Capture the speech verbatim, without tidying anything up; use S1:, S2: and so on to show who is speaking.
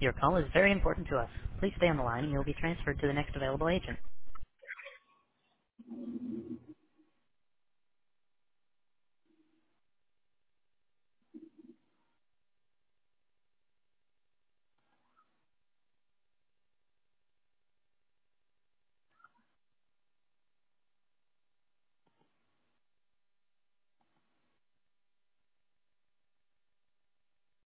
S1: Your call is very important to us. Please stay on the line and you'll be transferred to the next available agent.